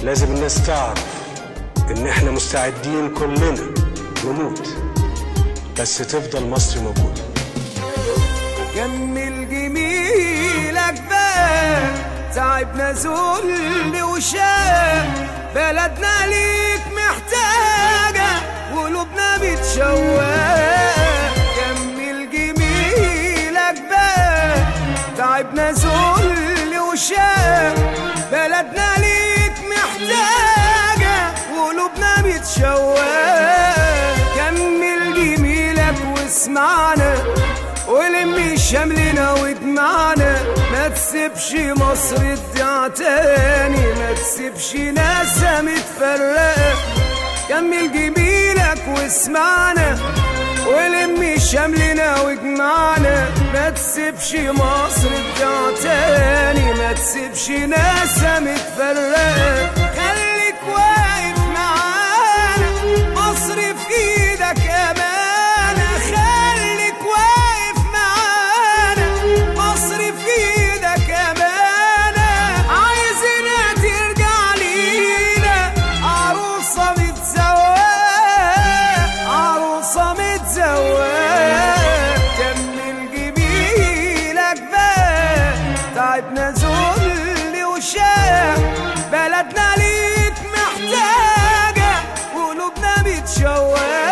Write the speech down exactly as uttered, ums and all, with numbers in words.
لازم الناس تعرف ان احنا مستعدين كلنا نموت بس تفضل مصر موجودة. كمل جميلك بقى، تعبنا ذل وشاق، بلدنا ليك محتاجة وقلوبنا بتشواق. كمل جميلك بقى، تعبنا ذل وشاق، بلدنا ليك محتاجة وقلوبنا بتشواق. كمل جميلك واسمعنا ولمي شملنا واجمعنا، ما تسيبش مصر تضيع تاني، ما تسيبش ناسها متفرقة. كمل جميلك واسمعنا ولمي شملنا واجمعنا، ما تسيبش مصر تضيع تاني، ما تسيبش ناسها متفرقة. خليك واقف معانا، مصر في ايدك امانة. خليك واقف معانا، مصر في ايدك امانة. عايزينها ترجع لينا عروسة متزوقة، عروسة متزوقة. كمل جميلك بقى، تعبنا ذل وشاق، بلدنا ليك محتاجة وقلوبنا بتشوق.